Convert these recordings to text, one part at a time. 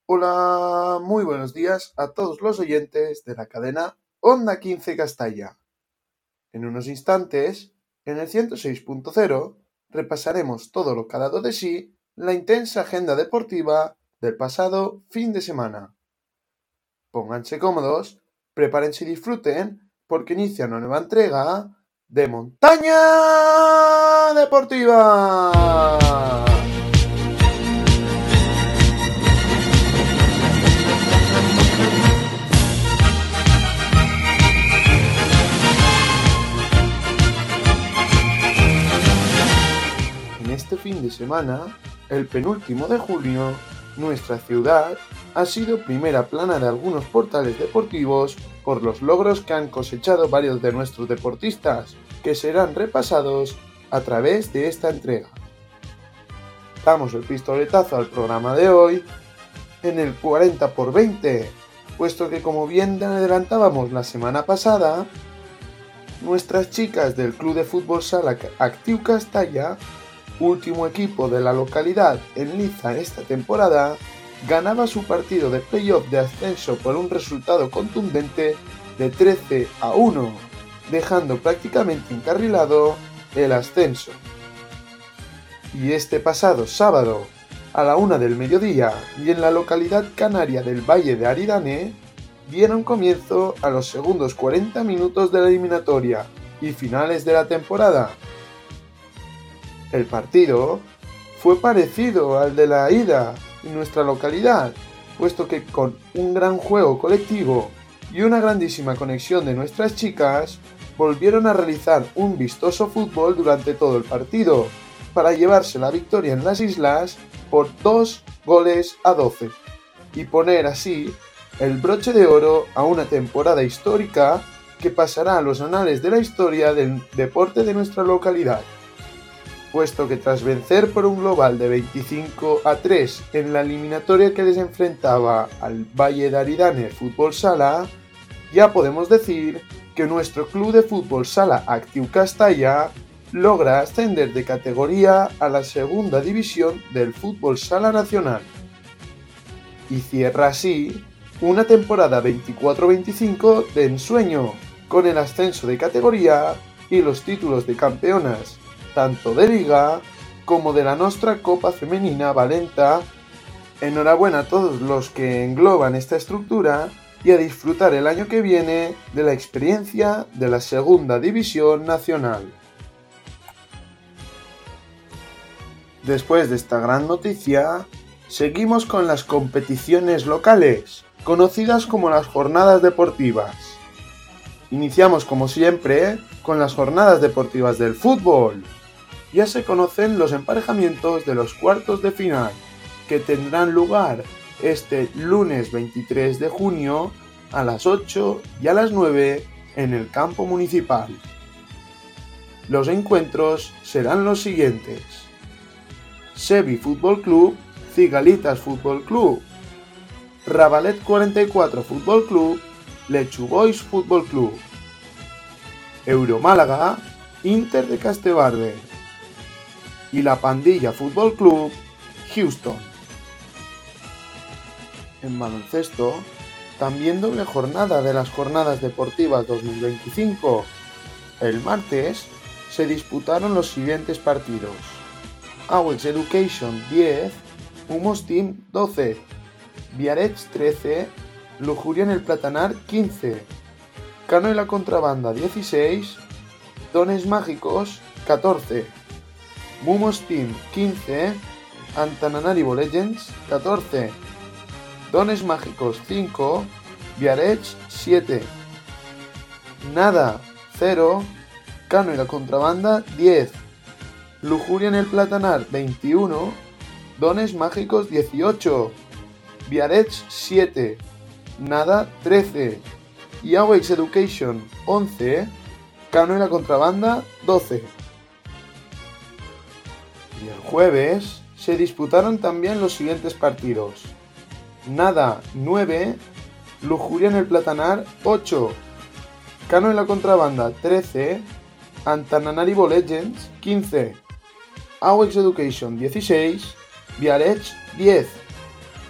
Hola, muy buenos días a todos los oyentes de la cadena Onda 15 Castalla. En unos instantes, en el 106.0, repasaremos todo lo que ha dado de sí la intensa agenda deportiva del pasado fin de semana. Pónganse cómodos, prepárense y disfruten, porque inicia una nueva entrega de Montaña Deportiva. Este fin de semana, el penúltimo de junio, nuestra ciudad ha sido primera plana de algunos portales deportivos por los logros que han cosechado varios de nuestros deportistas, que serán repasados a través de esta entrega. Damos el pistoletazo al programa de hoy en el 40x20, puesto que, como bien adelantábamos la semana pasada, nuestras chicas del Club de Fútbol Sala Actiu Castalla, último equipo de la localidad en liza esta temporada, ganaba su partido de playoff de ascenso por un resultado contundente de 13-1, dejando prácticamente encarrilado el ascenso. Y este pasado sábado, a la 1 del mediodía, y en la localidad canaria del Valle de Aridane, dieron comienzo a los segundos 40 minutos de la eliminatoria y finales de la temporada. El partido fue parecido al de la ida en nuestra localidad, puesto que con un gran juego colectivo y una grandísima conexión de nuestras chicas, volvieron a realizar un vistoso fútbol durante todo el partido, para llevarse la victoria en las islas por 2-12, y poner así el broche de oro a una temporada histórica que pasará a los anales de la historia del deporte de nuestra localidad, puesto que tras vencer por un global de 25-3 en la eliminatoria que les enfrentaba al Valle de Aridane Fútbol Sala, ya podemos decir que nuestro Club de Fútbol Sala Actiu Castalla logra ascender de categoría a la segunda división del Fútbol Sala Nacional. Y cierra así una temporada 24-25 de ensueño, con el ascenso de categoría y los títulos de campeonas, tanto de Liga como de la Nostra Copa Femenina Valenta. Enhorabuena a todos los que engloban esta estructura y a disfrutar el año que viene de la experiencia de la Segunda División Nacional. Después de esta gran noticia, seguimos con las competiciones locales, conocidas como las jornadas deportivas. Iniciamos como siempre con las jornadas deportivas del fútbol. Ya se conocen los emparejamientos de los cuartos de final, que tendrán lugar este lunes 23 de junio a las 8 y a las 9 en el campo municipal. Los encuentros serán los siguientes: Sevi Fútbol Club, Cigalitas Fútbol Club, Ravalet 44 Fútbol Club, Lechu Boys Fútbol Club, Euromálaga, Inter de Castebarbe y la Pandilla Fútbol Club, Houston. En baloncesto, también doble jornada de las jornadas deportivas 2025. El martes se disputaron los siguientes partidos: Auex Education 10, Humos Team 12, Biarritz 13, Lujuria en el Platanar 15, Cano y la Contrabanda 16, Dones Mágicos 14, Mumos Team 15, Antananarivo Legends 14, Dones Mágicos 5, Biarritz 7, Nada 0, Cano y la Contrabanda 10, Lujuria en el Platanar 21, Dones Mágicos 18, Biarritz 7, Nada 13 y Auex Education 11, Cano y la Contrabanda 12. Y el jueves se disputaron también los siguientes partidos: Nada 9, Lujuria en el Platanar 8, Cano y la Contrabanda 13, Antananarivo Legends 15, Auex Education 16, Biarritz 10,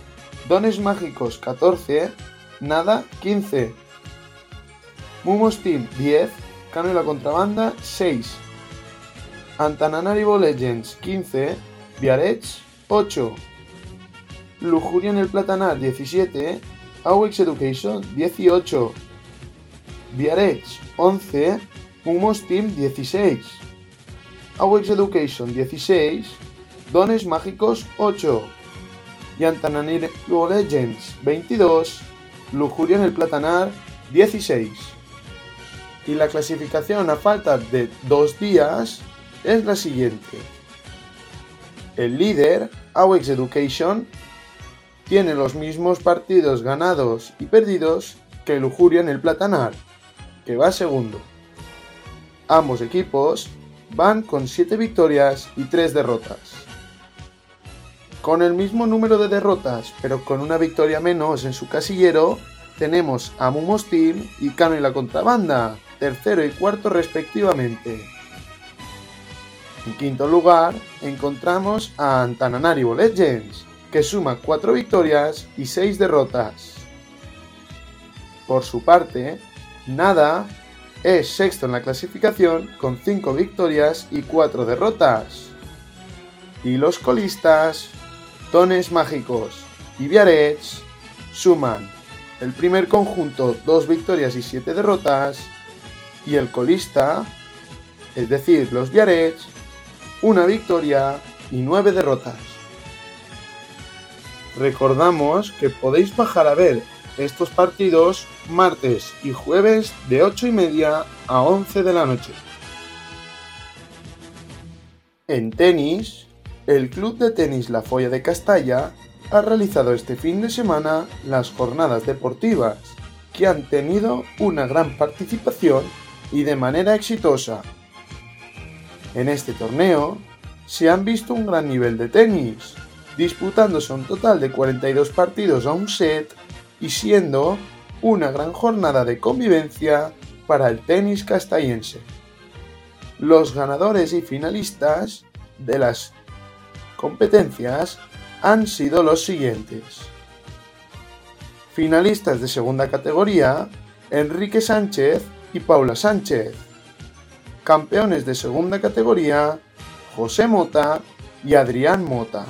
Dones Mágicos 14, Nada 15, Mumos Team 10, Cano y la Contrabanda 6, Antananarivo Legends 15, Biarritz 8, Lujuria en el Platanar 17, Auex Education 18, Biarritz 11, Mumos Team 16, Auex Education 16, Dones Mágicos 8, y Antananarivo Legends 22, Lujuria en el Platanar 16. Y la clasificación a falta de 2 días es la siguiente. El líder, Auex Education, tiene los mismos partidos ganados y perdidos que Lujuria en el Platanar, que va segundo. Ambos equipos van con 7 victorias y 3 derrotas. Con el mismo número de derrotas, pero con una victoria menos en su casillero, tenemos a Mumos Team y Cano y la Contrabanda, tercero y cuarto respectivamente. En quinto lugar, encontramos a Antananarivo Legends, que suma 4 victorias y 6 derrotas. Por su parte, Nada es sexto en la clasificación con 5 victorias y 4 derrotas. Y los colistas, Dones Mágicos y Biarritz, suman el primer conjunto 2 victorias y 7 derrotas, y el colista, es decir, los Biarritz, 1 victoria y 9 derrotas. Recordamos que podéis bajar a ver estos partidos martes y jueves de 8:30 a 11 de la noche. En tenis, el Club de Tenis La Folla de Castalla ha realizado este fin de semana las jornadas deportivas, que han tenido una gran participación y de manera exitosa. En este torneo se han visto un gran nivel de tenis, disputándose un total de 42 partidos a un set y siendo una gran jornada de convivencia para el tenis castellense. Los ganadores y finalistas de las competencias han sido los siguientes. Finalistas de segunda categoría, Enrique Sánchez y Paula Sánchez. Campeones de segunda categoría, José Mota y Adrián Mota.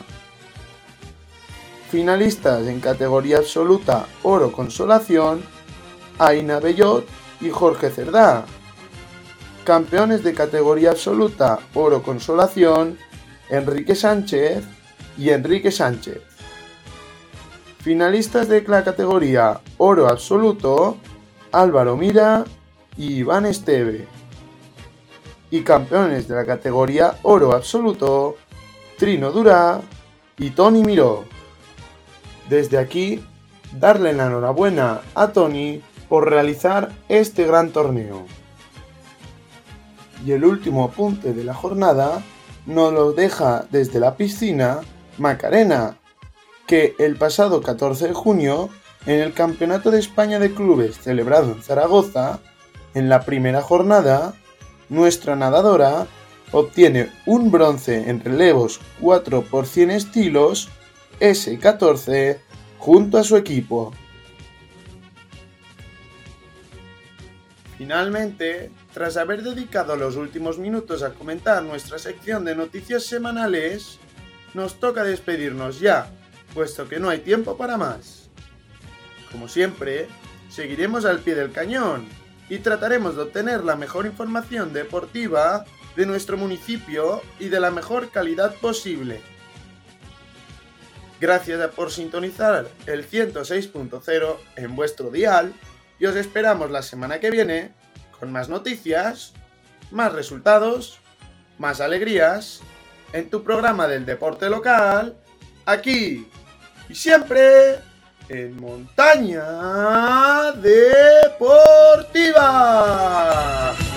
Finalistas en categoría absoluta Oro Consolación, Aina Bellot y Jorge Cerdá. Campeones de categoría absoluta Oro Consolación, Enrique Sánchez y Enrique Sánchez. Finalistas de la categoría Oro Absoluto, Álvaro Mira y Iván Esteve. Y campeones de la categoría Oro Absoluto, Trino Durá y Toni Miró. Desde aquí, darle la enhorabuena a Toni por realizar este gran torneo. Y el último apunte de la jornada nos lo deja desde la piscina Macarena, que el pasado 14 de junio, en el Campeonato de España de Clubes celebrado en Zaragoza, en la primera jornada, nuestra nadadora obtiene un bronce en relevos 4x100 estilos S14 junto a su equipo. Finalmente, tras haber dedicado los últimos minutos a comentar nuestra sección de noticias semanales, nos toca despedirnos ya, puesto que no hay tiempo para más. Como siempre, seguiremos al pie del cañón y trataremos de obtener la mejor información deportiva de nuestro municipio y de la mejor calidad posible. Gracias por sintonizar el 106.0 en vuestro dial y os esperamos la semana que viene con más noticias, más resultados, más alegrías en tu programa del deporte local, aquí y siempre en Montaña Deportiva.